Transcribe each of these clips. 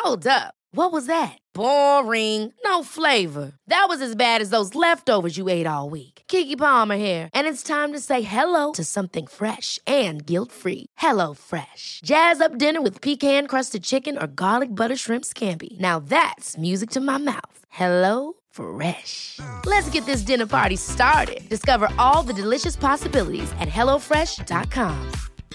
Hold up. What was that? Boring. No flavor. That was as bad as those leftovers you ate all week. Keke Palmer here, and it's time to say hello to something fresh and guilt-free. Hello Fresh. Jazz up dinner with pecan-crusted chicken or garlic butter shrimp scampi. Now that's music to my mouth. Hello Fresh. Let's get this dinner party started. Discover all the delicious possibilities at hellofresh.com.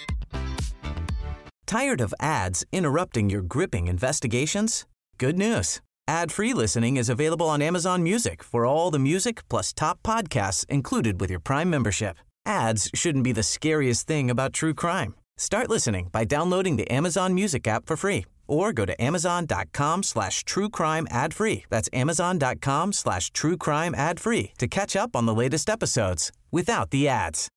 Tired of ads interrupting your gripping investigations? Good news. Ad-free listening is available on Amazon Music for all the music plus top podcasts included with your Prime membership. Ads shouldn't be the scariest thing about true crime. Start listening by downloading the Amazon Music app for free or go to amazon.com/truecrime ad-free. That's amazon.com/truecrime ad-free to catch up on the latest episodes without the ads.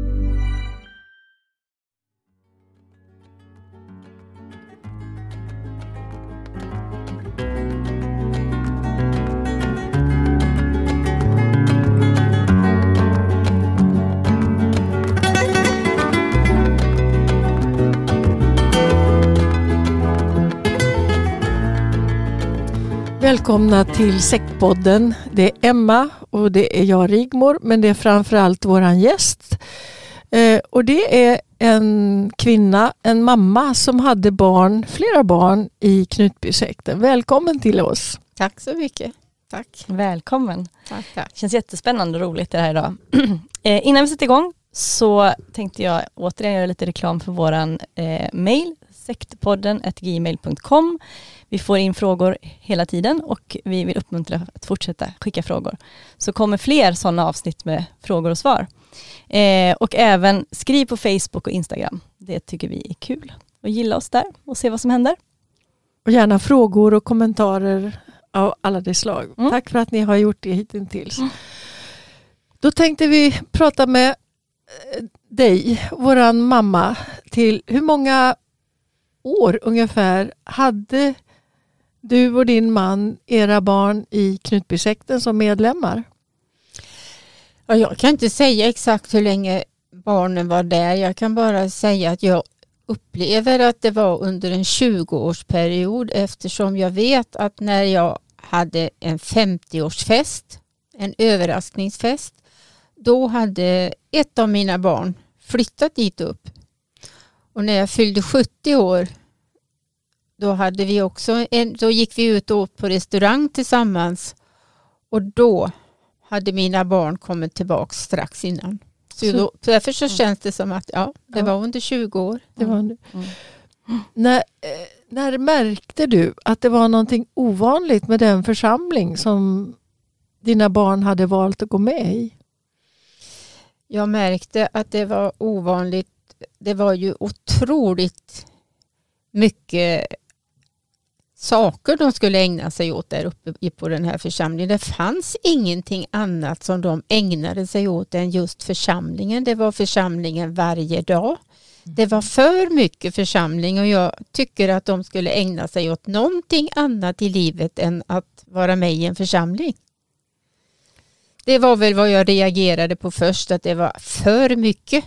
Välkomna till Sektpodden. Det är Emma och det är jag, Rigmor, men det är framförallt våran gäst. Och det är en kvinna, en mamma som hade flera barn i Knutbysekten. Välkommen till oss. Tack så mycket. Tack. Välkommen. Tack. Känns jättespännande och roligt det här idag. Innan vi sätter igång så tänkte jag återigen göra lite reklam för våran mail, sektpodden@gmail.com. Vi får in frågor hela tiden och vi vill uppmuntra att fortsätta skicka frågor. Så kommer fler sådana avsnitt med frågor och svar. Och även skriv på Facebook och Instagram. Det tycker vi är kul. Och gilla oss där och se vad som händer. Och gärna frågor och kommentarer av alla de slag. Tack för att ni har gjort det hittills. Då tänkte vi prata med dig, våran mamma, till hur många år ungefär hade du och din man era barn i Knutbysekten som medlemmar? Ja, jag kan inte säga exakt hur länge barnen var där. Jag kan bara säga att jag upplever att det var under en 20-årsperiod, eftersom jag vet att när jag hade en 50-årsfest, en överraskningsfest, då hade ett av mina barn flyttat dit upp. Och när jag fyllde 70 år, då hade vi också då gick vi ut och åt på restaurang tillsammans. Och då hade mina barn kommit tillbaka strax innan. Så därför så känns det som att det var under 20 år. Det var under. När märkte du att det var någonting ovanligt med den församling som dina barn hade valt att gå med i? Jag märkte att det var ovanligt. Det var ju otroligt mycket saker de skulle ägna sig åt där uppe på den här församlingen. Det fanns ingenting annat som de ägnade sig åt än just församlingen. Det var församlingen varje dag. Det var för mycket församling och jag tycker att de skulle ägna sig åt någonting annat i livet än att vara med i en församling. Det var väl vad jag reagerade på först, att det var för mycket.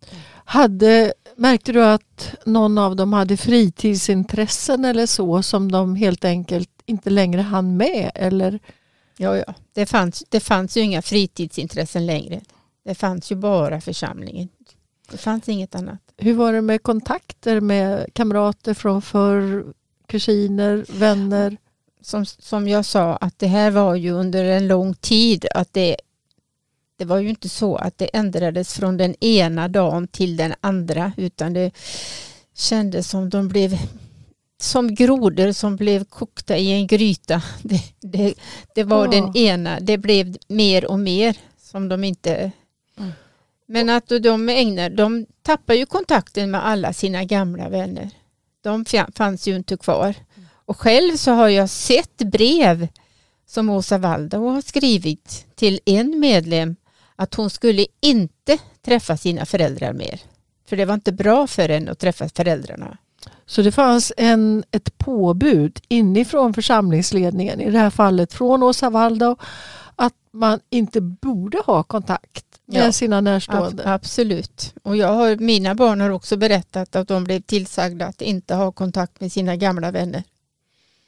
Märkte du att någon av dem hade fritidsintressen eller så som de helt enkelt inte längre hann med? Eller? Ja. Det fanns ju inga fritidsintressen längre. Det fanns ju bara församlingen. Det fanns inget annat. Hur var det med kontakter med kamrater från förr, kusiner, vänner? Som jag sa, att det här var ju under en lång tid, att det var ju inte så att det ändrades från den ena dagen till den andra, utan det kändes som de blev som grodor som blev kokta i en gryta. Det var den ena, det blev mer och mer som de inte... Men att de tappar ju kontakten med alla sina gamla vänner. De fanns ju inte kvar. Och själv så har jag sett brev som Åsa Waldau har skrivit till en medlem att hon skulle inte träffa sina föräldrar mer. För det var inte bra för henne att träffa föräldrarna. Så det fanns ett påbud inifrån församlingsledningen, i det här fallet från Åsa Waldau, att man inte borde ha kontakt med sina närstående. Absolut. Och mina barn har också berättat att de blev tillsagda att inte ha kontakt med sina gamla vänner.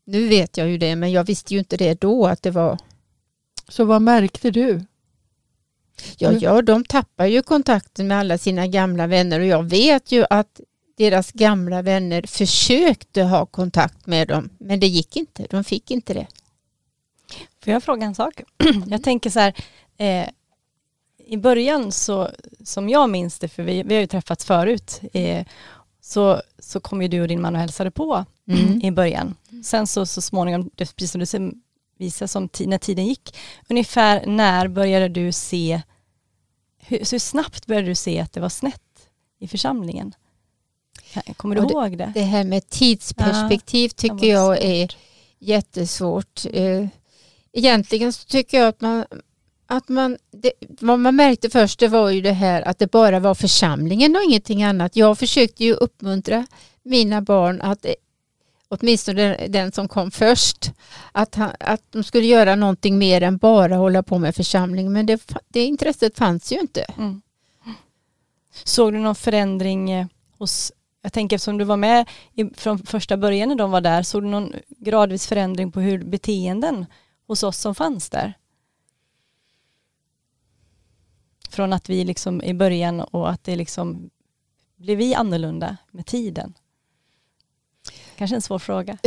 Nu vet jag ju det, men jag visste ju inte det då att det var... Så vad märkte du? Ja, de tappar ju kontakten med alla sina gamla vänner och jag vet ju att deras gamla vänner försökte ha kontakt med dem, men det gick inte. De fick inte det. Får jag fråga en sak? Jag tänker så här, i början så, som jag minns det, för vi har ju träffats förut, så kom ju du och din man och hälsade på i början. Sen så småningom, precis som du visar som när tiden gick, ungefär när började du se, hur snabbt började du se att det var snett i församlingen? Kommer du ihåg det? Det här med tidsperspektiv tycker jag är jättesvårt. Egentligen så tycker jag vad man märkte först, det var ju det här att det bara var församlingen och ingenting annat. Jag försökte ju uppmuntra mina barn att, åtminstone den som kom först, att de skulle göra någonting mer än bara hålla på med församling. Men det intresset fanns ju inte. Mm. Såg du någon förändring hos, jag tänker eftersom du var med från första början när de var där, såg du någon gradvis förändring på hur beteenden hos oss som fanns där? Från att vi liksom i början och att det liksom blev vi annorlunda med tiden? Kanske en svår fråga.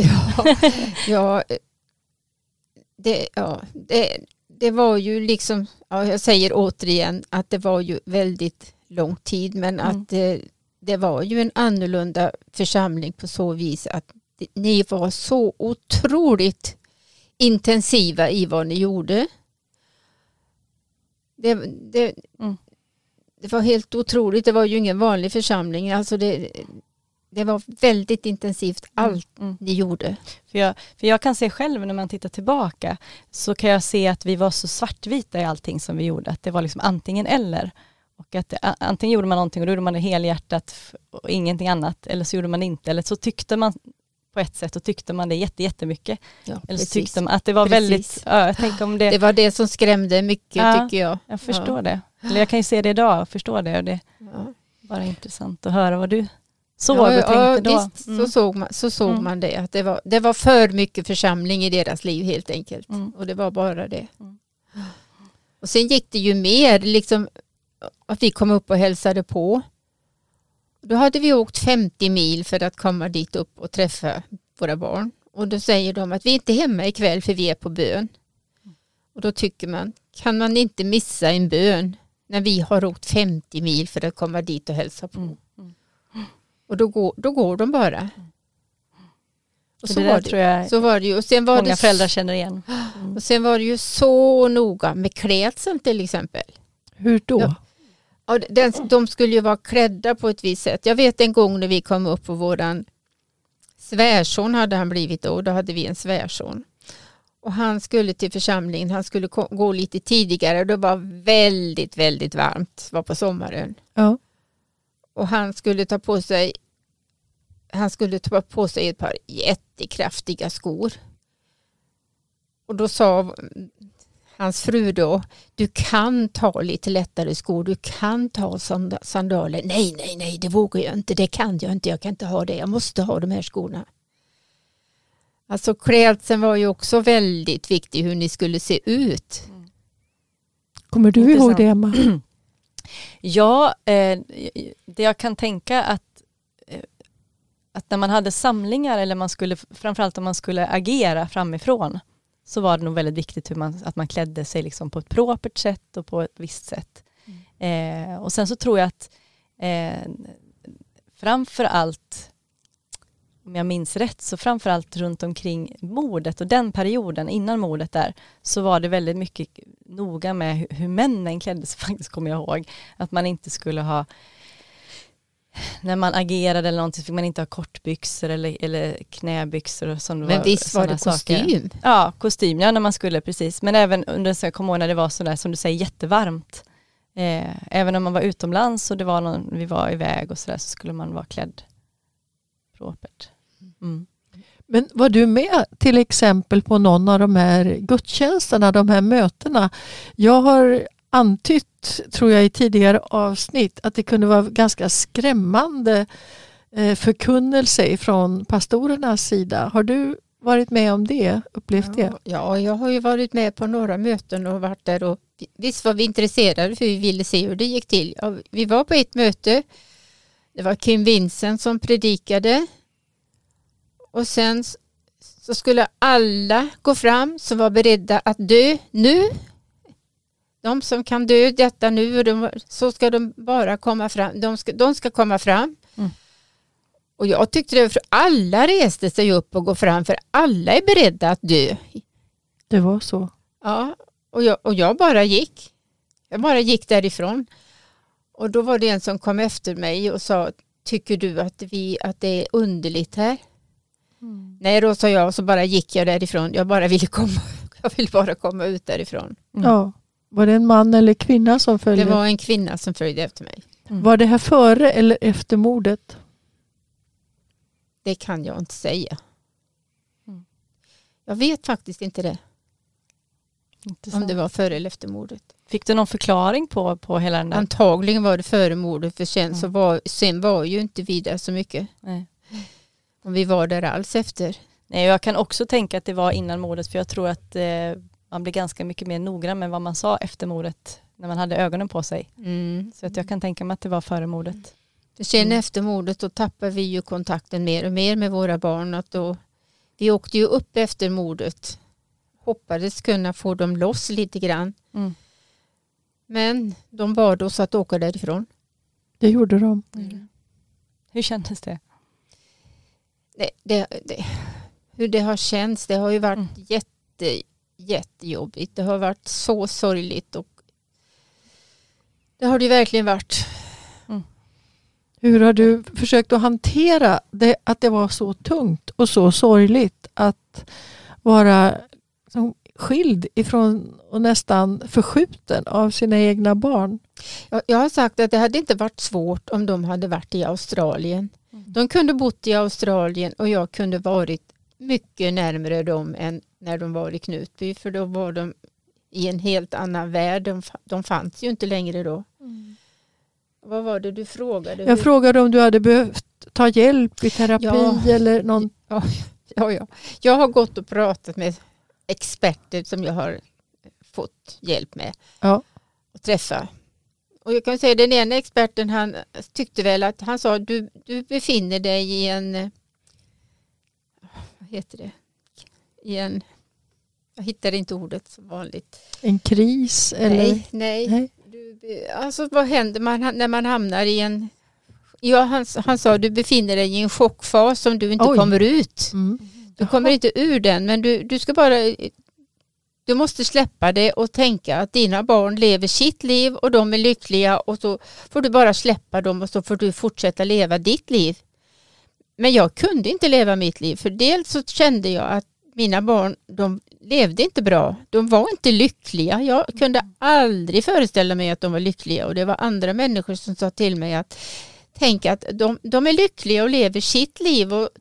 Det var ju liksom, jag säger återigen att det var ju väldigt lång tid, men att det var ju en annorlunda församling på så vis att ni var så otroligt intensiva i vad ni gjorde. Det var helt otroligt. Det var ju ingen vanlig församling. Alltså det var väldigt intensivt allt ni gjorde. För jag kan se själv när man tittar tillbaka, så kan jag se att vi var så svartvita i allting som vi gjorde. Att det var liksom antingen eller. Och att antingen gjorde man någonting och då gjorde man det helhjärtat och ingenting annat. Eller så gjorde man det inte. Eller så tyckte man på ett sätt och tyckte man det jättemycket. Ja, eller så tyckte man att det var väldigt... jag tänker om det var det som skrämde mycket, tycker jag. Jag förstår det. Eller jag kan ju se det idag och förstå det. Och det är bara intressant att höra vad du såg och tänkte då. Visst, så såg man det. Att det var för mycket församling i deras liv helt enkelt. Och det var bara det. Och sen gick det ju mer liksom att vi kom upp och hälsade på. Då hade vi åkt 50 mil för att komma dit upp och träffa våra barn. Och då säger de att vi är inte hemma ikväll för vi är på bön. Och då tycker man, kan man inte missa en bön när vi har åkt 50 mil för att komma dit och hälsa på? Och då går de bara. Och så var det ju. Och sen var många föräldrar känner igen. Och sen var det ju så noga med klädseln till exempel. Hur då? Ja, de skulle ju vara klädda på ett visst sätt. Jag vet en gång när vi kom upp på våran svärson hade han blivit då hade vi en svärson. Och han skulle till församlingen, han skulle gå lite tidigare och det var väldigt, väldigt varmt, var på sommaren. Ja. Och han skulle ta på sig ett par jättekraftiga skor. Och då sa hans fru då, du kan ta lite lättare skor, du kan ta sandaler. Nej, det vågar jag inte, det kan jag inte, jag kan inte ha det, jag måste ha de här skorna. Alltså klädseln var ju också väldigt viktig, hur ni skulle se ut. Kommer du ihåg det, Emma? Ja, det jag kan tänka att när man hade samlingar eller man skulle, framförallt om man skulle agera framifrån, så var det nog väldigt viktigt att man klädde sig liksom på ett propert sätt och på ett visst sätt. Och sen så tror jag att framförallt, om jag minns rätt, så framförallt runt omkring mordet och den perioden innan mordet där, så var det väldigt mycket noga med hur männen klädde sig faktiskt, kommer jag ihåg. Att man inte skulle ha, när man agerade eller någonting, fick man inte ha kortbyxor eller knäbyxor och sånt. Men visst var det kostym? Saker. Ja, kostym, ja, när man skulle, precis. Men även under, så jag kommer ihåg när det var sådär som du säger, jättevarmt. Även om man var utomlands och det var vi var iväg och sådär, så skulle man vara klädd propert. Men var du med till exempel på någon av de här gudstjänsterna, de här mötena? Jag har antytt, tror jag i tidigare avsnitt, att det kunde vara ganska skrämmande förkunnelse från pastorernas sida. Har du varit med om det? Upplevt det? Ja, jag har ju varit med på några möten och varit där och visst var vi intresserade för vi ville se hur det gick till. Ja, vi var på ett möte. Det var Kim Vincent som predikade. Och sen så skulle alla gå fram som var beredda att dö nu. De som kan dö detta nu, så ska de bara komma fram. De ska komma fram. Mm. Och jag tyckte det, för alla reste sig upp och gå fram, för alla är beredda att dö. Det var så. Ja, och jag bara gick. Jag bara gick därifrån. Och då var det en som kom efter mig och sa, tycker du att det är underligt här? Mm. Nej då, sa jag, och så bara gick jag därifrån. Jag ville bara komma ut därifrån. Mm. Ja. Var det en man eller kvinna som följde? Det var en kvinna som följde efter mig. Mm. Var det här före eller efter mordet? Det kan jag inte säga. Mm. Jag vet faktiskt inte det. Om det var före eller efter mordet. Fick du någon förklaring på hela den där? Antagligen var det före mordet, för sen var ju inte vi där så mycket. Nej. Om vi var där alls efter. Nej, jag kan också tänka att det var innan mordet, för jag tror att man blir ganska mycket mer noggrann med vad man sa efter mordet när man hade ögonen på sig. Mm. Så att jag kan tänka mig att det var före mordet. För sen efter mordet då tappar vi ju kontakten mer och mer med våra barn. Att vi åkte ju upp efter mordet. Hoppades kunna få dem loss lite grann. Mm. Men de bad oss att åka därifrån. Det gjorde de. Mm. Hur kändes det? Hur det har känts, det har ju varit jättejobbigt. Det har varit så sorgligt, och det har det verkligen varit. Mm. Hur har du försökt att hantera det, att det var så tungt och så sorgligt att vara skild ifrån och nästan förskjuten av sina egna barn? Jag har sagt att det hade inte varit svårt om de hade varit i Australien. Mm. De kunde bott i Australien och jag kunde varit mycket närmare dem än när de var i Knutby, för då var de i en helt annan värld. De fanns ju inte längre då. Mm. Vad var det du frågade? Jag frågade om du hade behövt ta hjälp i terapi eller någon. Ja. Jag har gått och pratat med experter som jag har fått hjälp med att träffa. Och jag kan säga, den ena experten, han tyckte väl att han sa, du befinner dig i en, vad heter det? Jag hittar inte ordet som vanligt. En kris? Eller? Nej. Alltså vad händer när man hamnar i en... Ja, han sa, du befinner dig i en chockfas som du inte kommer ut. Mm. Du kommer inte ur den, men du ska bara... Du måste släppa det och tänka att dina barn lever sitt liv och de är lyckliga, och så får du bara släppa dem och så får du fortsätta leva ditt liv. Men jag kunde inte leva mitt liv, för dels så kände jag att mina barn, de levde inte bra. De var inte lyckliga. Jag kunde aldrig föreställa mig att de var lyckliga, och det var andra människor som sa till mig att tänka att de är lyckliga och lever sitt liv, och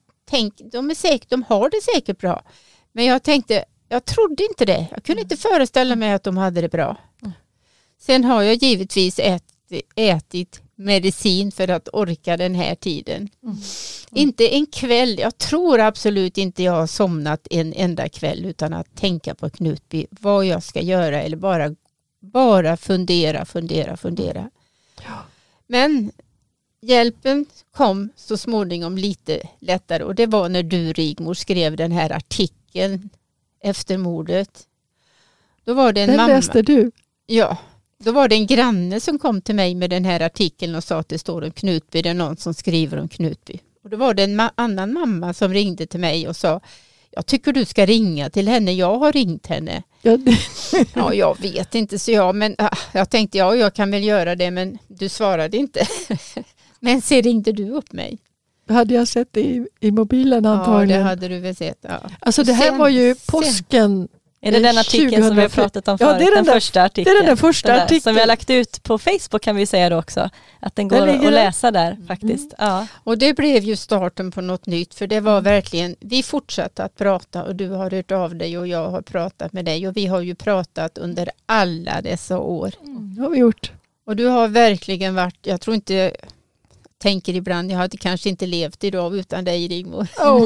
de har det säkert bra. Men jag trodde inte det. Jag kunde inte föreställa mig att de hade det bra. Sen har jag givetvis ätit medicin för att orka den här tiden. Inte en kväll. Jag tror absolut inte jag har somnat en enda kväll utan att tänka på Knutby. Vad jag ska göra, eller bara fundera. Ja. Men hjälpen kom så småningom lite lättare, och det var när du, Rigmor, skrev den här artikeln efter mordet. Då var det en mamma. Läste du? Ja. Då var det en granne som kom till mig med den här artikeln och sa att det står om Knutby. Det är någon som skriver om Knutby. Och då var det en annan mamma som ringde till mig och sa, jag tycker du ska ringa till henne. Jag har ringt henne. Ja, jag vet inte, så jag tänkte, jag kan väl göra det, men du svarade inte. Men så ringde du upp mig. Hade jag sett det i mobilen antagligen? Ja, det hade du väl sett. Ja. Alltså det här var ju påsken. Är det den artikeln som vi har pratat om förut? Ja, det är den första artikeln. Det är den första artikeln. Som vi har lagt ut på Facebook, kan vi säga då också. Att den går att läsa där faktiskt. Mm. Ja. Och det blev ju starten på något nytt. För det var verkligen, vi fortsatte att prata, och du har hört av dig och jag har pratat med dig. Och vi har ju pratat under alla dessa år. Det har vi gjort. Och du har verkligen varit, jag tror inte tänker ibland, jag hade kanske inte levt idag utan dig, Rigmor.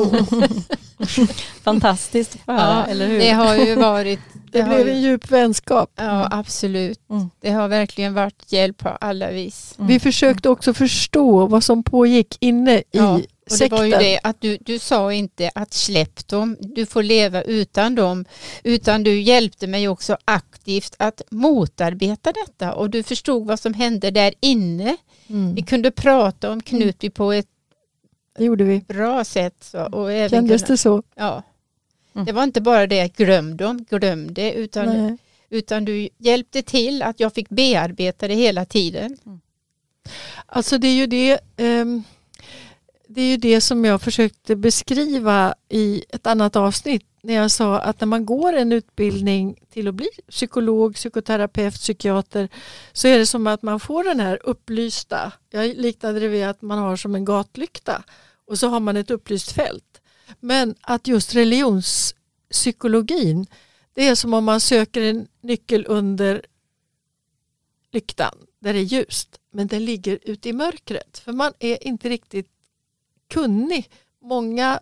Fantastiskt, Ja, eller hur? det har ju varit... Det blev en djup vänskap. Ja, absolut. Det har verkligen varit hjälp på alla vis. Vi försökte också förstå vad som pågick inne i och det sekten. var ju det att du sa inte att släpp dem, du får leva utan dem, utan du hjälpte mig också aktivt att motarbeta detta, och du förstod vad som hände där inne. Vi kunde prata om Knutby på ett Det gjorde vi. bra sätt. Så, och även Kändes det så? Ja. Det var inte bara det att glöm det, utan du hjälpte till att jag fick bearbeta det hela tiden. Alltså det är ju det som jag försökte beskriva i ett annat avsnitt när jag sa att när man går en utbildning till att bli psykolog, psykoterapeut, psykiater, så är det som att man får den här upplysta, jag liknade det vid att man har som en gatlykta och så har man ett upplyst fält. Men att just religionspsykologin, det är som om man söker en nyckel under lyktan där det är ljust, men den ligger ute i mörkret, för man är inte riktigt kunnig. Många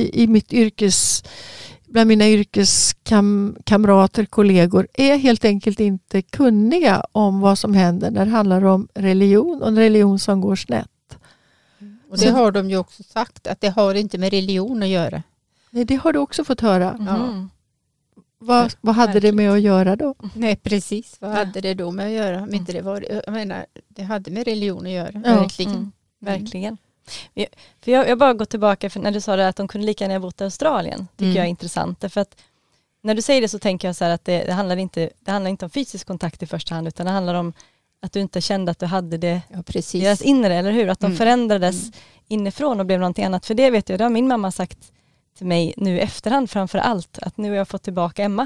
bland mina yrkeskamrater, kollegor, är helt enkelt inte kunniga om vad som händer när det handlar om religion och en religion som går snett. Och det har de ju också sagt, att det har inte med religion att göra. Nej, det har du också fått höra. Vad hade det med att göra då? Nej, precis. Vad hade det då med att göra? Om inte det var, jag menar, det hade med religion att göra. Verkligen. Verkligen. För jag bara går tillbaka, för när du sa det att de kunde lika gärna bott i Australien, tycker jag är intressant. Därför att när du säger det så tänker jag så här att det handlar inte om fysisk kontakt i första hand, utan det handlar om att du inte kände att du hade det deras inre, eller hur? Att de förändrades inifrån och blev någonting annat. För det vet jag, det har min mamma sagt till mig nu i efterhand framför allt, att nu har jag fått tillbaka Emma.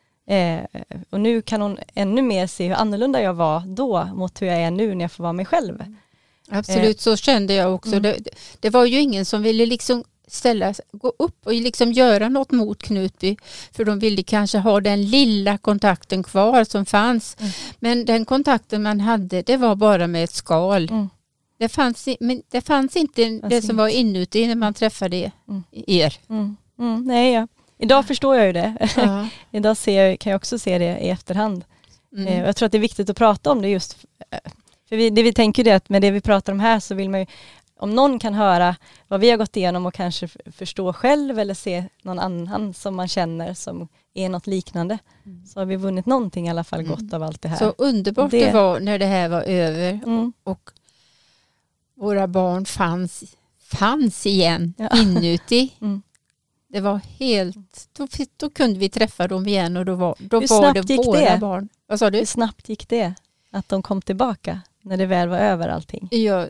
Och nu kan hon ännu mer se hur annorlunda jag var då mot hur jag är nu när jag får vara mig själv. Absolut, så kände jag också. Det var ju ingen som ville liksom gå upp och liksom göra något mot Knutby, för de ville kanske ha den lilla kontakten kvar som fanns. Men den kontakten man hade, det var bara med ett skal. Det fanns inte det som var inuti när man träffade er. Nej, idag förstår jag ju det. Idag kan jag också se det i efterhand. Jag tror att det är viktigt att prata om det just. För vi tänker det att med det vi pratar om här så vill man ju, om någon kan höra vad vi har gått igenom och kanske förstå själv eller se någon annan som man känner som är något liknande, så har vi vunnit någonting i alla fall gott av allt det här. Så underbart det var när det här var över och våra barn fanns igen inuti. Det var helt, då kunde vi träffa dem igen och då var det våra barn. Vad sa du? Hur snabbt gick det att de kom tillbaka när det väl var över allting?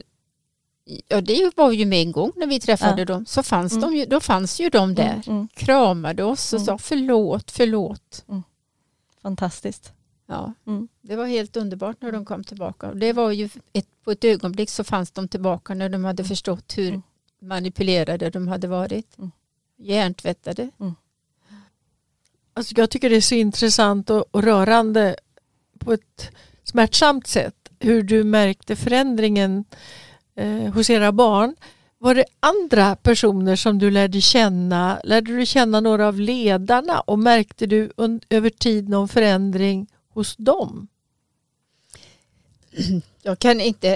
Ja, det var ju med en gång när vi träffade dem, så fanns de ju, då fanns ju de där, kramade oss och sa förlåt. Fantastiskt. Ja, det var helt underbart när de kom tillbaka. Det var ju på ett ögonblick så fanns de tillbaka när de hade förstått hur manipulerade de hade varit. Hjärntvättade. Alltså jag tycker det är så intressant och rörande på ett smärtsamt sätt hur du märkte förändringen hos era barn. Var det andra personer som du lärde känna? Lärde du känna några av ledarna och märkte du över tid någon förändring hos dem? Jag kan inte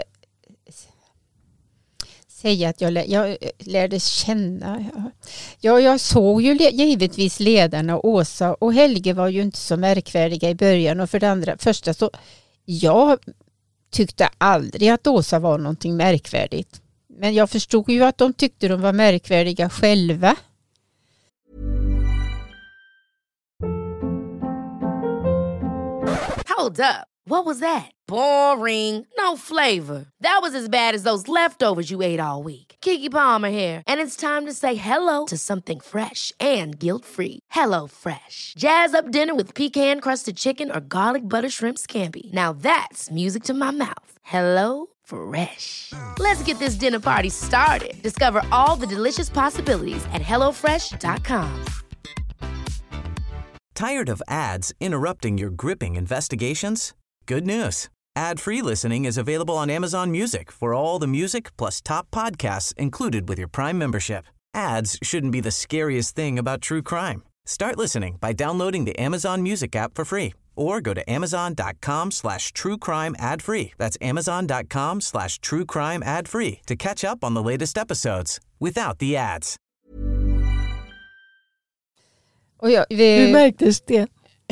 säga att jag lärde känna. Jag såg ju givetvis ledarna, Åsa och Helge var ju inte så märkvärdiga i början, och för det första så jag tyckte aldrig att Åsa var någonting märkvärdigt. Men jag förstod ju att de tyckte de var märkvärdiga själva. Hold up. What was that? Boring. No flavor. That was as bad as those leftovers you ate all week. Keke Palmer here, and it's time to say hello to something fresh and guilt-free. Hello Fresh. Jazz up dinner with pecan-crusted chicken or garlic butter shrimp scampi. Now that's music to my mouth. Hello Fresh. Let's get this dinner party started. Discover all the delicious possibilities at hellofresh.com. Tired of ads interrupting your gripping investigations? Good news. Ad-free listening is available on Amazon Music for all the music plus top podcasts included with your Prime membership. Ads shouldn't be the scariest thing about true crime. Start listening by downloading the Amazon Music app for free or go to amazon.com/truecrime ad-free. That's amazon.com/truecrime ad-free to catch up on the latest episodes without the ads. Och Hur märktes det?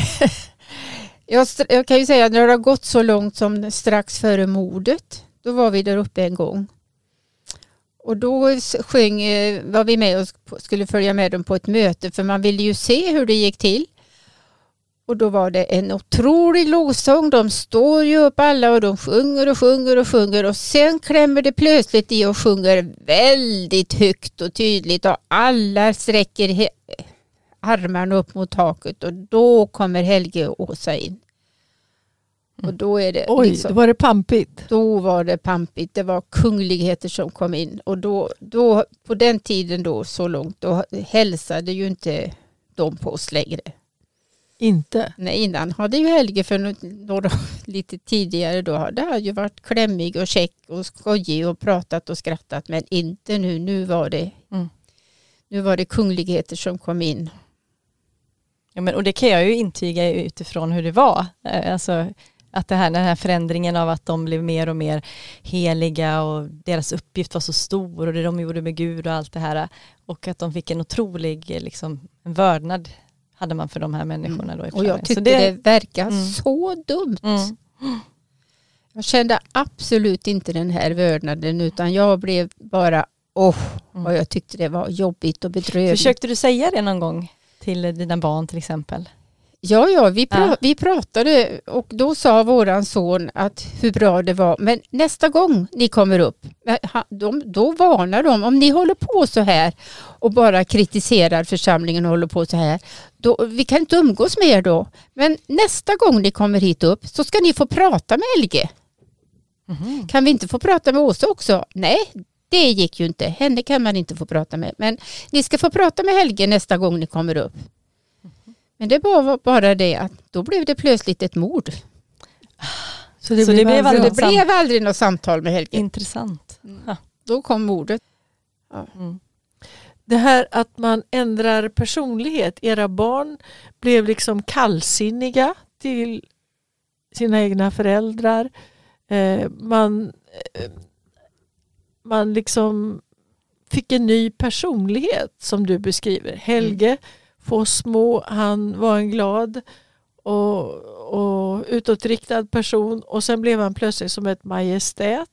Jag kan ju säga att när det har gått så långt som strax före mordet, då var vi där uppe en gång. Och då var vi med och skulle följa med dem på ett möte, för man ville ju se hur det gick till. Och då var det en otrolig lovsång. De står ju upp alla och de sjunger och sjunger och sjunger. Och sen klämmer det plötsligt i och sjunger väldigt högt och tydligt. Och alla sträcker armarna upp mot taket. Och då kommer Helge och Åsa in. Och då är det då var det pampigt. Då var det pampigt. Det var kungligheter som kom in. Och då på den tiden då, så långt, då hälsade ju inte de på oss längre. Inte? Nej, innan hade ju Helge för några lite tidigare då hade han ju varit klämmig och check och skojig och pratat och skrattat, men inte nu. Nu var det kungligheter som kom in. Ja, men, och det kan jag ju intyga utifrån hur det var. Alltså att den här förändringen av att de blev mer och mer heliga och deras uppgift var så stor och det de gjorde med Gud och allt det här, och att de fick en otrolig en vördnad hade man för de här människorna då. Och jag tyckte det verkar så dumt. Jag kände absolut inte den här vördnaden, utan jag blev bara vad jag tyckte det var jobbigt och bedrövligt. Försökte du säga det någon gång till dina barn till exempel? Ja, vi pratade och då sa våran son att hur bra det var. Men nästa gång ni kommer upp, då varnar de. Om ni håller på så här och bara kritiserar församlingen och håller på så här, då, vi kan inte umgås med er då. Men nästa gång ni kommer hit upp så ska ni få prata med Helge. Mm. Kan vi inte få prata med Åsa också? Nej, det gick ju inte. Henne kan man inte få prata med. Men ni ska få prata med Helge nästa gång ni kommer upp. Men det var bara det att då blev det plötsligt ett mord. Så det blev aldrig något samtal med Helge. Intressant. Då kom mordet. Ja. Det här att man ändrar personlighet. Era barn blev liksom kallsinniga till sina egna föräldrar. Man liksom fick en ny personlighet som du beskriver. Helge Fossmo, han var en glad och utåtriktad person, och sen blev han plötsligt som ett majestät.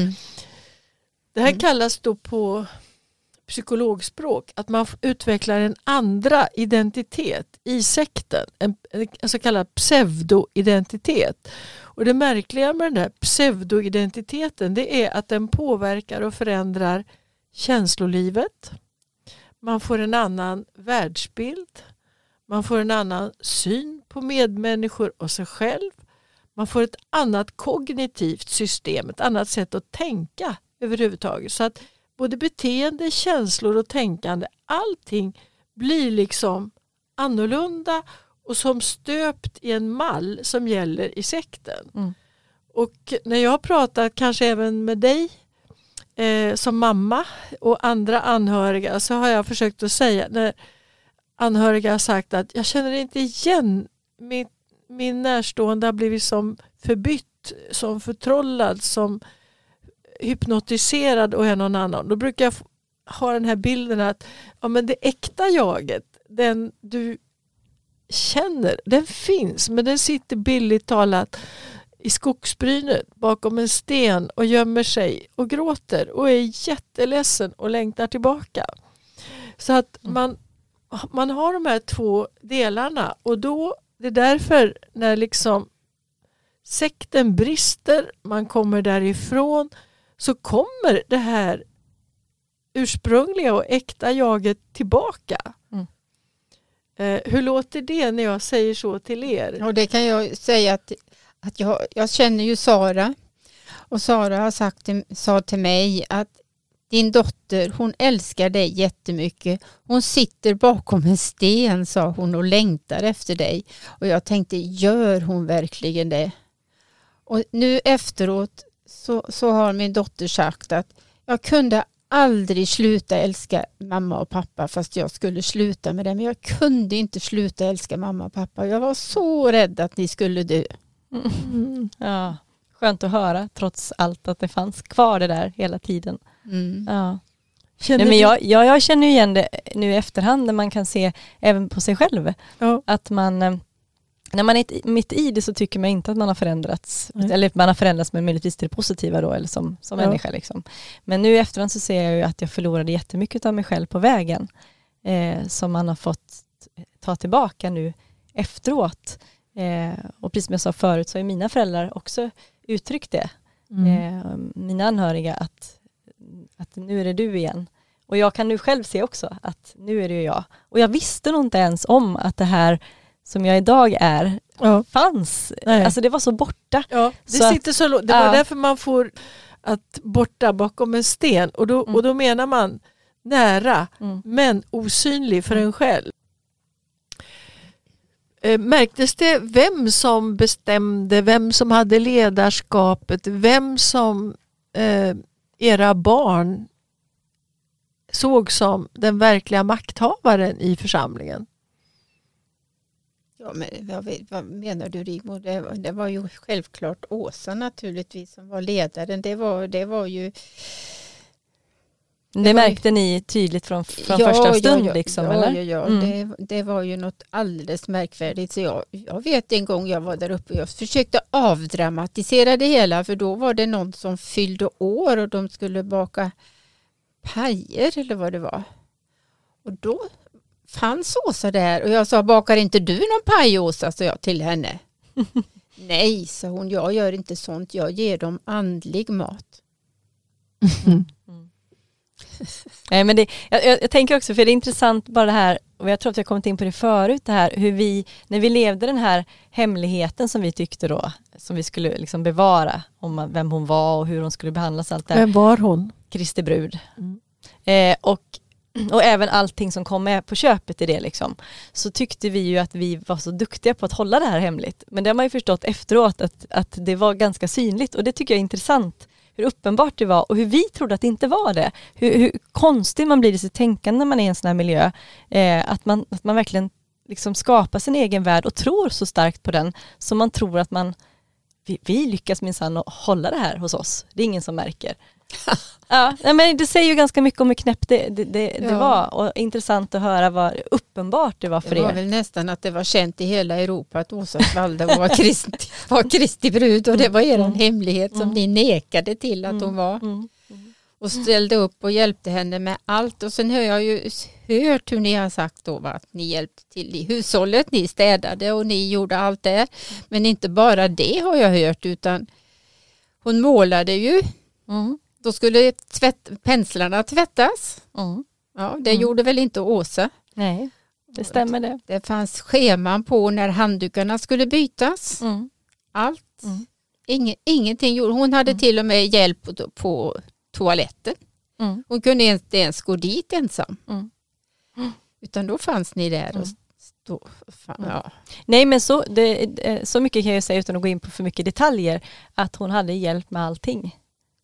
Det här kallas då på psykologspråk att man utvecklar en andra identitet i sekten, en så kallad pseudoidentitet. Och det märkliga med den här pseudoidentiteten, det är att den påverkar och förändrar känslolivet. Man får en annan världsbild. Man får en annan syn på medmänniskor och sig själv. Man får ett annat kognitivt system, ett annat sätt att tänka överhuvudtaget. Så att både beteende, känslor och tänkande, allting blir liksom annorlunda och som stöpt i en mall som gäller i sekten. Och när jag har pratat, kanske även med dig, som mamma och andra anhöriga, så har jag försökt att säga, när anhöriga har sagt att jag känner inte igen min närstående har blivit som förbytt, som förtrollad, som hypnotiserad och är någon annan. Då brukar jag ha den här bilden att men det äkta jaget, den du känner, den finns, men den sitter billigt talat i skogsbrynet bakom en sten och gömmer sig och gråter och är jätteledsen och längtar tillbaka. Så att man har de här två delarna, och då det är därför när liksom sekten brister, man kommer därifrån, så kommer det här ursprungliga och äkta jaget tillbaka. Hur låter det när jag säger så till er? Och det kan jag säga att jag känner ju Sara, och Sara har sa till mig att din dotter, hon älskar dig jättemycket. Hon sitter bakom en sten, sa hon, och längtar efter dig. Och jag tänkte, gör hon verkligen det? Och nu efteråt så har min dotter sagt att jag kunde aldrig sluta älska mamma och pappa fast jag skulle sluta med det. Men jag kunde inte sluta älska mamma och pappa. Jag var så rädd att ni skulle dö. Mm. Ja, skönt att höra trots allt att det fanns kvar det där hela tiden. Mm. Ja. Nej, men jag känner igen det nu i efterhand när man kan se även på sig själv. Ja. Att man, när man är mitt i det så tycker man inte att man har förändrats. Eller man har förändrats men möjligtvis till det positiva då, eller som människa. Liksom. Men nu i efterhand så ser jag ju att jag förlorade jättemycket av mig själv på vägen. Som man har fått ta tillbaka nu efteråt. Och precis som jag sa förut så har mina föräldrar också uttryckt det. Mina anhöriga att nu är det du igen. Och jag kan nu själv se också att nu är det ju jag. Och jag visste nog inte ens om att det här som jag idag är fanns. Nej. Alltså det var så borta. Ja, det var därför man får att borta bakom en sten. Och då menar man nära men osynlig för en själv. Märktes det vem som bestämde, vem som hade ledarskapet, vem som era barn såg som den verkliga makthavaren i församlingen? Ja, men vad menar du, Rigmor? Det var ju självklart Åsa naturligtvis som var ledaren. Det var ju... Det märkte ni tydligt från första stund liksom, eller? Ja. Det var ju något alldeles märkvärdigt. Så jag vet en gång jag var där uppe och jag försökte avdramatisera det hela. För då var det någon som fyllde år och de skulle baka pajer eller vad det var. Och då fanns Åsa där och jag sa, bakar inte du någon paj, Åsa? Så jag till henne. Nej, sa hon, jag gör inte sånt. Jag ger dem andlig mat. Nej, men jag tänker också, för det är intressant bara det här, och jag tror att jag kommit in på det förut, det här hur vi, när vi levde den här hemligheten som vi tyckte då, som vi skulle liksom bevara om vem hon var och hur hon skulle behandlas, allt det. Vem var hon? Kristi brud. Och även allting som kom med på köpet i det liksom, så tyckte vi ju att vi var så duktiga på att hålla det här hemligt. Men det har man ju förstått efteråt att det var ganska synligt, och det tycker jag är intressant. Hur uppenbart det var och hur vi trodde att det inte var det. Hur konstig man blir i sitt tänkande när man är i en sån här miljö. Att man verkligen liksom skapar sin egen värld och tror så starkt på den. Så man tror att vi lyckas minsann att hålla det här hos oss. Det är ingen som märker. Ja, men det säger ju ganska mycket om hur knäppt det var. Och intressant att höra vad uppenbart det var för er. Det var väl nästan att det var känt i hela Europa att Åsa Svalda var Kristi brud. Och det var er hemlighet som ni nekade till att hon var. Och ställde upp och hjälpte henne med allt. Och sen har jag ju hört hur ni har sagt då att ni hjälpte till i hushållet. Ni städade och ni gjorde allt det. Men inte bara det har jag hört, utan hon målade ju. Då skulle penslarna tvättas. Ja, det gjorde väl inte Åsa. Nej, det stämmer det. Det fanns scheman på när handdukarna skulle bytas. Allt. Ingenting gjorde. Hon hade till och med hjälp på toaletten. Hon kunde inte ens gå dit ensam. Utan då fanns ni där och Nej, men så mycket kan jag säga utan att gå in på för mycket detaljer, att hon hade hjälp med allting.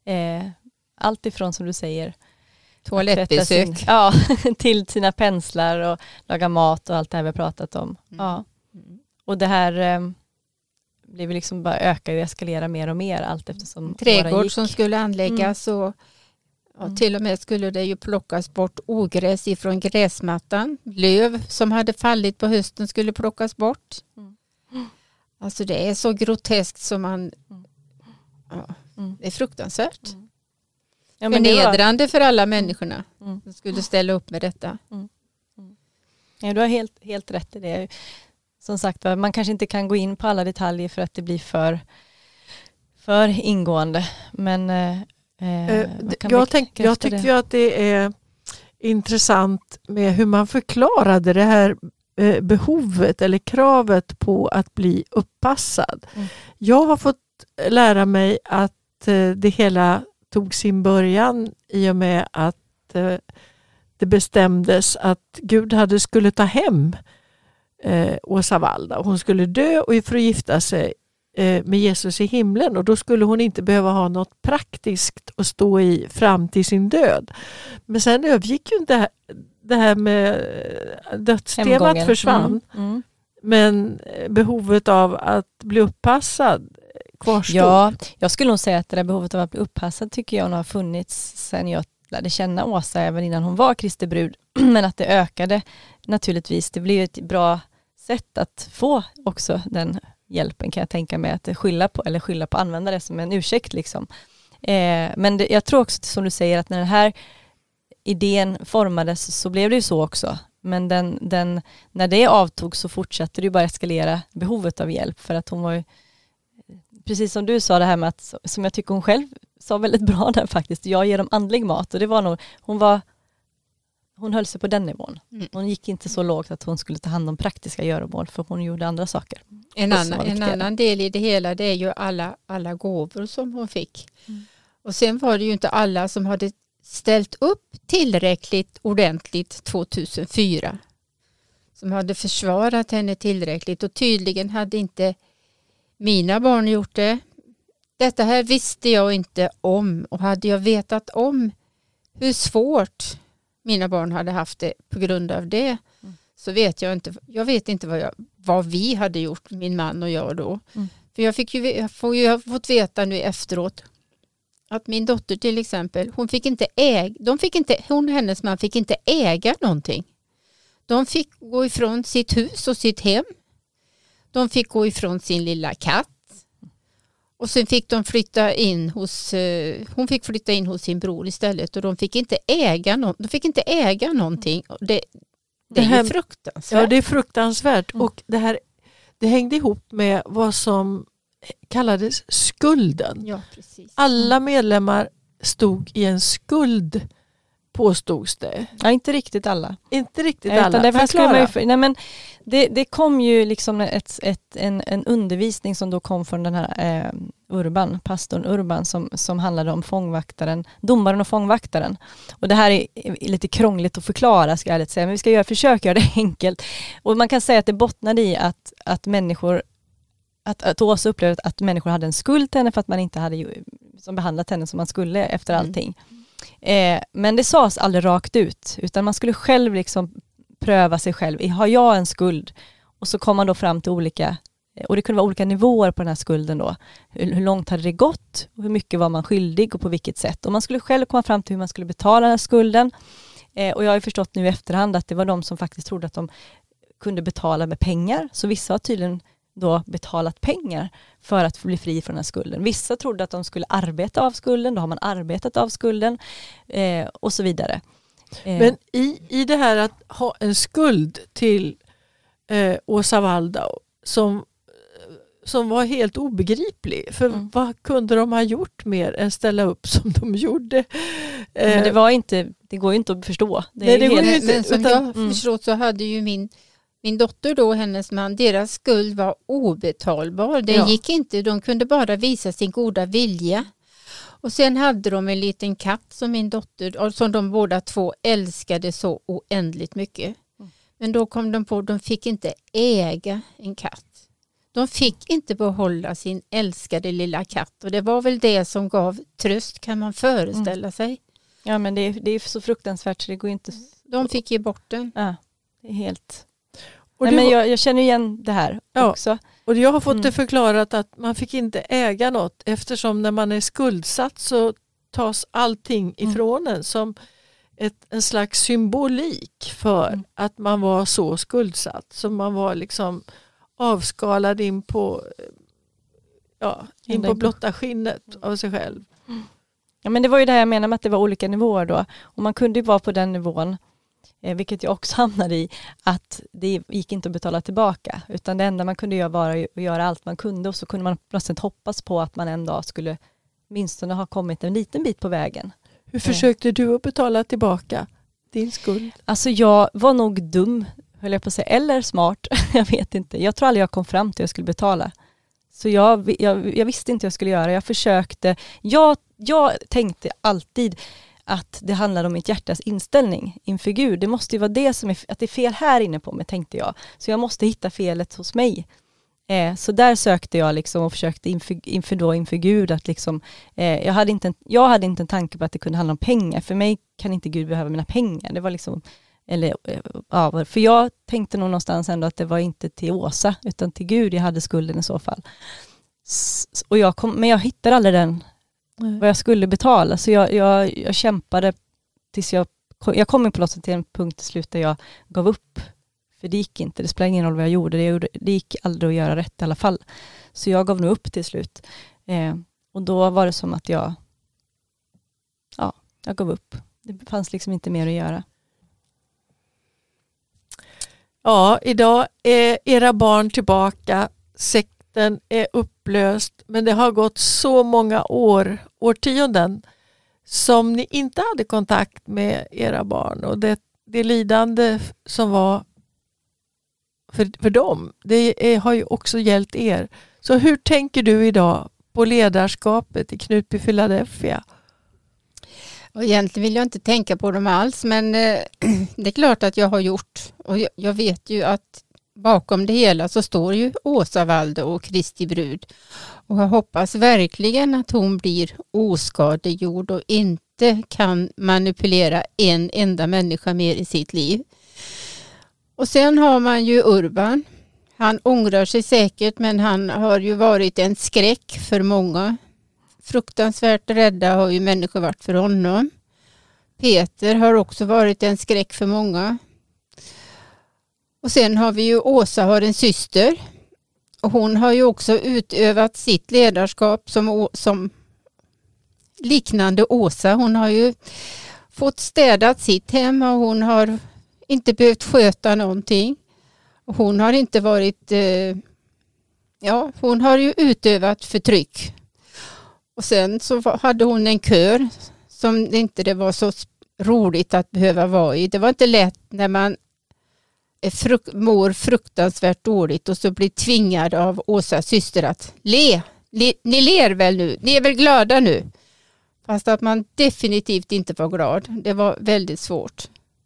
Allt ifrån, som du säger, toalettbesök till sina penslar och laga mat och allt det här vi har pratat om. Och det här blir väl liksom bara öka och eskalera mer och mer allt eftersom trädgård som skulle anläggas och till och med skulle det ju plockas bort ogräs ifrån gräsmattan. Löv som hade fallit på hösten skulle plockas bort. Alltså det är så groteskt som man det är fruktansvärt. Ja, förnedrande för alla människorna som skulle ställa upp med detta. Ja, du har helt rätt i det. Som sagt, man kanske inte kan gå in på alla detaljer för att det blir för ingående. Men jag tycker ju att det är intressant med hur man förklarade det här behovet eller kravet på att bli uppassad. Jag har fått lära mig att det hela tog sin början i och med att det bestämdes att Gud skulle ta hem Åsa Valda. Hon skulle dö och för att gifta sig med Jesus i himlen, och då skulle hon inte behöva ha något praktiskt att stå i fram till sin död. Men sen övergick ju det här med dödstemat försvann. Men behovet av att bli uppassad kvarstod. Ja, jag skulle nog säga att det där behovet av att bli uppassad tycker jag nog har funnits sen jag lärde känna Åsa, även innan hon var Kristi brud. Men att det ökade naturligtvis. Det blir ett bra sätt att få också den hjälpen, kan jag tänka mig, att skylla på använda det som en ursäkt liksom. Men jag tror också, som du säger, att när den här idén formades så blev det ju så också. Men när det avtog så fortsatte det ju bara eskalera behovet av hjälp, för att hon var ju, precis som du sa, det här med att, som jag tycker hon själv sa väldigt bra där faktiskt, jag ger dem andlig mat, och det var nog, hon höll sig på den nivån. Hon gick inte så lågt att hon skulle ta hand om praktiska göromål, för hon gjorde andra saker. En annan del i det hela, det är ju alla gåvor som hon fick. Och sen var det ju inte alla som hade ställt upp tillräckligt ordentligt 2004. Som hade försvarat henne tillräckligt, och tydligen hade inte mina barn gjort det. Detta här visste jag inte om, och hade jag vetat om hur svårt mina barn hade haft det på grund av det, så vet jag inte. Jag vet inte vad vi hade gjort, min man och jag då. För jag har fått veta nu efteråt att min dotter till exempel, hon och hennes man fick inte äga någonting. De fick gå ifrån sitt hus och sitt hem. De fick gå ifrån sin lilla katt. Och sen fick de flytta in hon fick flytta in hos sin bror istället, och de fick inte äga någonting. Det är ju fruktansvärt. Ja, det är fruktansvärt. Och det hängde ihop med vad som kallades skulden. Ja, precis. Alla medlemmar stod i en skuld, påstods det. Ja, inte riktigt alla. Inte riktigt alla. Det kom ju liksom en undervisning som då kom från den här pastorn Urban som handlade om domaren och fångvaktaren. Och det här är lite krångligt att förklara, ska jag ärligt säga, men vi ska försöka göra det enkelt. Och man kan säga att det bottnade i att människor, att Åsa upplevde att människor hade en skuld till henne för att man inte hade som behandlat henne som man skulle efter allting. Men det sades aldrig rakt ut, utan man skulle själv liksom pröva sig själv. Har jag en skuld? Och så kom man då fram till olika, och det kunde vara olika nivåer på den här skulden då. Hur långt hade det gått? Och hur mycket var man skyldig och på vilket sätt? Och man skulle själv komma fram till hur man skulle betala den här skulden. Och jag har ju förstått nu i efterhand att det var de som faktiskt trodde att de kunde betala med pengar. Så vissa har tydligen då betalat pengar för att bli fri från den här skulden. Vissa trodde att de skulle arbeta av skulden, då har man arbetat av skulden och så vidare. Men i det här att ha en skuld till Åsa Waldau som var helt obegriplig. För vad kunde de ha gjort mer än ställa upp som de gjorde? Men det går ju inte att förstå. Men som jag förstått så hade ju min dotter då, hennes man, deras skuld var obetalbar. Det gick inte, de kunde bara visa sin goda vilja. Och sen hade de en liten katt som min dotter, som de båda två älskade så oändligt mycket. Men då kom de på att de fick inte äga en katt. De fick inte behålla sin älskade lilla katt. Och det var väl det som gav tröst, kan man föreställa sig. Ja, men det är så fruktansvärt så det går inte. De fick ge bort den. Ja, det är helt. Men jag känner igen det här också. Och jag har fått det förklarat att man fick inte äga något, eftersom när man är skuldsatt så tas allting ifrån en som en slags symbolik för att man var så skuldsatt. Så man var liksom avskalad in på blotta skinnet av sig själv. Ja, men det var ju det här jag menar med att det var olika nivåer då. Och man kunde ju vara på den nivån, vilket jag också hamnade i, att det gick inte att betala tillbaka. Utan det enda man kunde göra var att göra allt man kunde, och så kunde man plötsligt hoppas på att man en dag skulle minst ha kommit en liten bit på vägen. Hur försökte du att betala tillbaka din skuld? Alltså jag var nog dum, höll jag på att säga, eller smart. Jag vet inte. Jag tror aldrig jag kom fram till att jag skulle betala. Så jag visste inte vad jag skulle göra. Jag försökte. Jag tänkte alltid att det handlade om mitt hjärtas inställning inför Gud. Det måste ju vara det som att det är fel här inne på mig, tänkte jag. Så jag måste hitta felet hos mig. Så där sökte jag liksom och försökte inför Gud att liksom, jag hade inte en tanke på att det kunde handla om pengar. För mig kan inte Gud behöva mina pengar. Det var liksom, för jag tänkte nog någonstans ändå att det var inte till Åsa utan till Gud jag hade skulden i så fall. Men jag hittade aldrig den vad jag skulle betala. Så jag kämpade tills jag kom på något sätt till en punkt till slut där jag gav upp. För det gick inte, det spelade ingen roll vad jag gjorde. Det gick aldrig att göra rätt i alla fall. Så jag gav nog upp till slut. Och då var det som att jag gav upp. Det fanns liksom inte mer att göra. Ja, idag är era barn tillbaka. Sekten är upplöst. Men det har gått så många årtionden som ni inte hade kontakt med era barn. Och det lidande som var för dem, det har ju också gällt er. Så hur tänker du idag på ledarskapet i Knutby Philadelphia? Och egentligen vill jag inte tänka på dem alls, men det är klart att jag har gjort. Och jag vet ju att bakom det hela så står ju Åsa Walde och Kristi brud. Och jag hoppas verkligen att hon blir oskadegjord och inte kan manipulera en enda människa mer i sitt liv. Och sen har man ju Urban. Han ångrar sig säkert, men han har ju varit en skräck för många. Fruktansvärt rädda har ju människor varit för honom. Peter har också varit en skräck för många. Och sen har vi ju Åsa, har en syster. Och hon har ju också utövat sitt ledarskap som liknande Åsa. Hon har ju fått städat sitt hem och hon har inte behövt sköta någonting. Och hon har inte varit, hon har ju utövat förtryck. Och sen så hade hon en kör som det var så roligt att behöva vara i. Det var inte lätt när man mår fruktansvärt dåligt och så blir tvingad av Åsas syster att le. Ni ler väl nu? Ni är väl glada nu? Fast att man definitivt inte var glad. Det var väldigt svårt.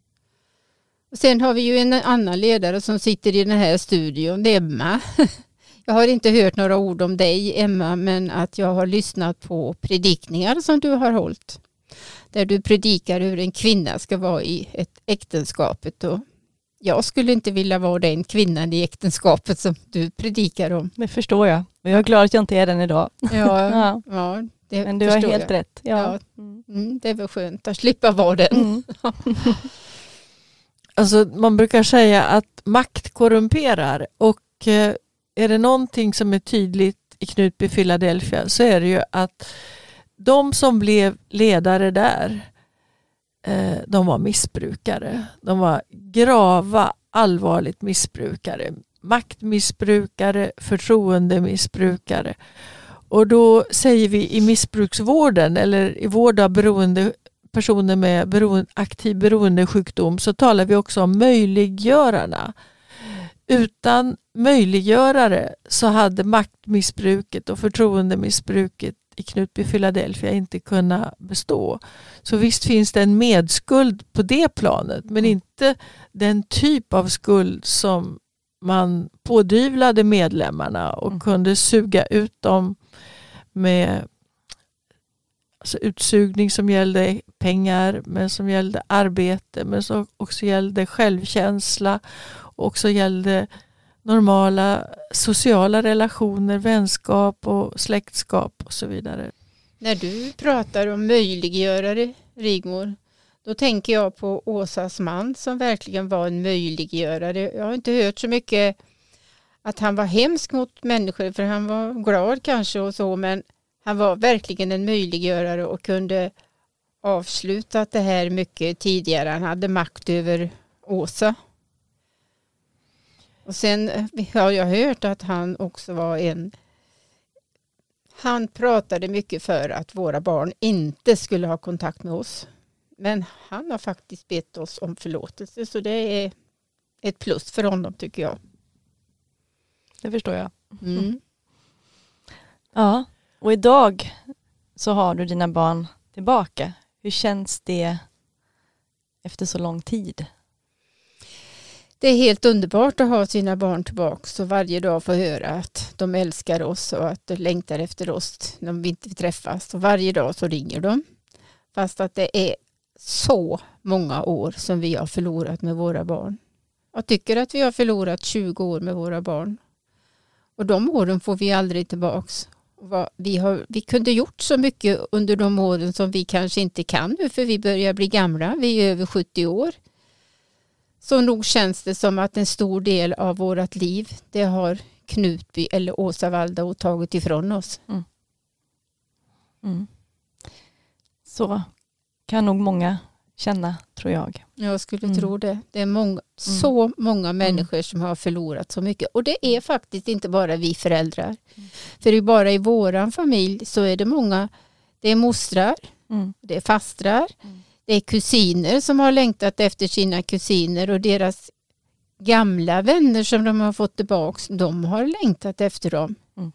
Och sen har vi ju en annan ledare som sitter i den här studion, Emma. Jag har inte hört några ord om dig, Emma, men att jag har lyssnat på predikningar som du har hållit. Där du predikar hur en kvinna ska vara i ett äktenskapet. Och jag skulle inte vilja vara den kvinnan i äktenskapet som du predikar om. Det förstår jag. Och jag är glad att jag inte är den idag. Ja, men du har helt rätt. Ja. Det är väl skönt att slippa vara den. Alltså, man brukar säga att makt korrumperar, och är det någonting som är tydligt i Knutby Philadelphia så är det ju att de som blev ledare där, de var missbrukare. De var grava, allvarligt missbrukare. Maktmissbrukare, förtroendemissbrukare. Och då säger vi i missbruksvården eller i vård av personer med aktiv beroendesjukdom så talar vi också om möjliggörarna. Utan möjliggörare så hade maktmissbruket och förtroendemissbruket i Knutby Philadelphia inte kunnat bestå. Så visst finns det en medskuld på det planet, men inte den typ av skuld som man pådyvlade medlemmarna och kunde suga ut dem med utsugning som gällde pengar, men som gällde arbete, men som också gällde självkänsla och också gällde normala sociala relationer, vänskap och släktskap och så vidare. När du pratar om möjliggörare, Rigmor, då tänker jag på Åsas man som verkligen var en möjliggörare. Jag har inte hört så mycket att han var hemsk mot människor, för han var glad kanske och så, men han var verkligen en möjliggörare och kunde avsluta det här mycket tidigare. Han hade makt över Åsa. Och sen har jag hört att han också var han pratade mycket för att våra barn inte skulle ha kontakt med oss. Men han har faktiskt bett oss om förlåtelse, så det är ett plus för honom, tycker jag. Det förstår jag. Mm. Ja, och idag så har du dina barn tillbaka. Hur känns det efter så lång tid? Det är helt underbart att ha sina barn tillbaka och varje dag få höra att de älskar oss och att de längtar efter oss när vi inte träffas. Och varje dag så ringer de. Fast att det är så många år som vi har förlorat med våra barn. Jag tycker att vi har förlorat 20 år med våra barn. Och de åren får vi aldrig tillbaks. Vi kunde gjort så mycket under de åren som vi kanske inte kan nu, för vi börjar bli gamla. Vi är över 70 år. Så nog känns det som att en stor del av vårt liv, det har Knutby eller Åsa Waldau tagit ifrån oss. Mm. Mm. Så kan nog många känna, tror jag. Jag skulle tro det. Det är så många människor som har förlorat så mycket. Och det är faktiskt inte bara vi föräldrar. För bara i våran familj så är det många, det är mostrar, det är fastrar, det är kusiner som har längtat efter sina kusiner och deras gamla vänner som de har fått tillbaka, de har längtat efter dem. Mm.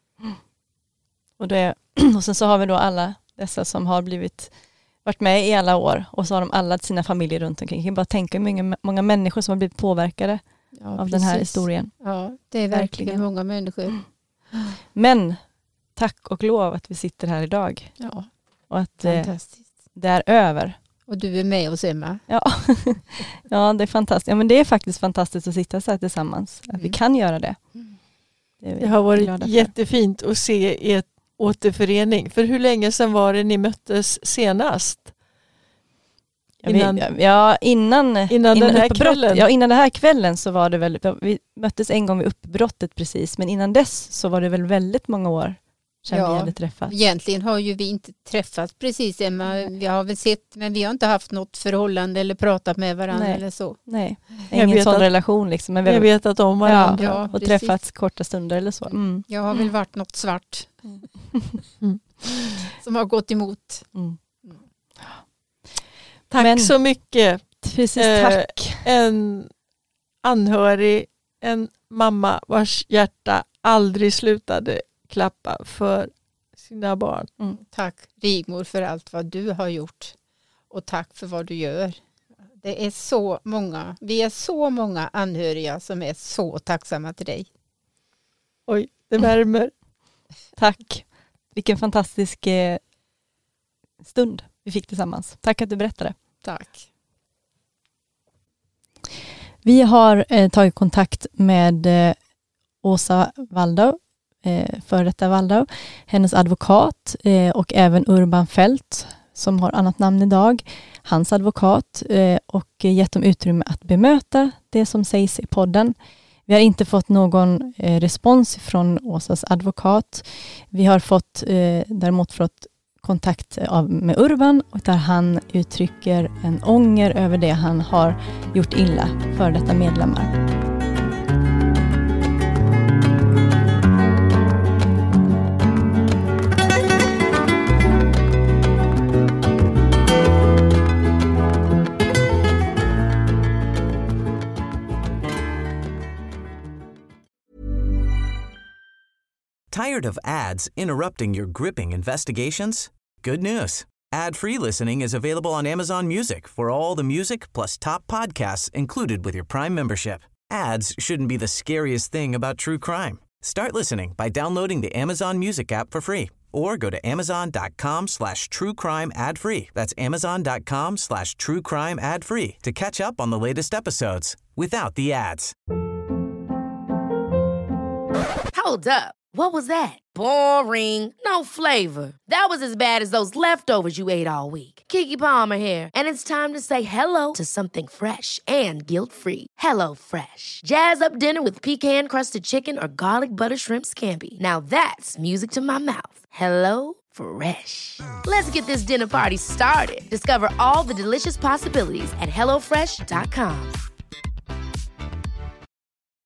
Och sen så har vi då alla dessa som har varit med i alla år och så har de alla sina familjer runt omkring. Jag kan bara tänka hur många människor som har blivit påverkade av den här historien. Ja, det är verkligen många människor. Men tack och lov att vi sitter här idag. Ja, och att fantastiskt. Det är över. Och du är med oss, Emma. Ja. Ja, det är fantastiskt. Ja, men det är faktiskt fantastiskt att sitta så här tillsammans. Att vi kan göra det. Det har varit jättefint att se er återförening. För hur länge sedan var det ni möttes senast? Innan den här kvällen? Ja, innan den här kvällen så var det väl, vi möttes en gång vid uppbrottet precis, men innan dess så var det väl väldigt många år sedan vi hade träffats. Egentligen har ju vi inte träffats precis, Emma. Vi har väl sett, men vi har inte haft något förhållande eller pratat med varandra eller så. Nej, ingen sån relation liksom. Men vi har vetat om varandra och träffats korta stunder eller så. Mm. Jag har väl varit något svart som har gått emot. Tack så mycket. Precis, tack. En anhörig, en mamma vars hjärta aldrig slutade klappa för sina barn. Tack Rigmor för allt vad du har gjort. Och tack för vad du gör. Det är så många, vi är så många anhöriga som är så tacksamma till dig. Oj, det värmer. Tack. Vilken fantastisk stund vi fick tillsammans. Tack att du berättade. Tack. Vi har tagit kontakt med Åsa Waldau, före detta Waldau, hennes advokat och även Urban Fält som har annat namn idag, hans advokat, och gett dem utrymme att bemöta det som sägs i podden. Vi har inte fått någon respons från Åsas advokat. Vi har däremot fått kontakt med Urban och där han uttrycker en ånger över det han har gjort illa för detta medlemmar. Tired of ads interrupting your gripping investigations? Good news. Ad-free listening is available on Amazon Music for all the music plus top podcasts included with your Prime membership. Ads shouldn't be the scariest thing about true crime. Start listening by downloading the Amazon Music app for free or go to amazon.com/truecrime ad-free. That's amazon.com/truecrime ad-free to catch up on the latest episodes without the ads. Hold up. What was that? Boring. No flavor. That was as bad as those leftovers you ate all week. Keke Palmer here, and it's time to say hello to something fresh and guilt-free. Hello Fresh. Jazz up dinner with pecan-crusted chicken or garlic butter shrimp scampi. Now that's music to my mouth. Hello Fresh. Let's get this dinner party started. Discover all the delicious possibilities at hellofresh.com.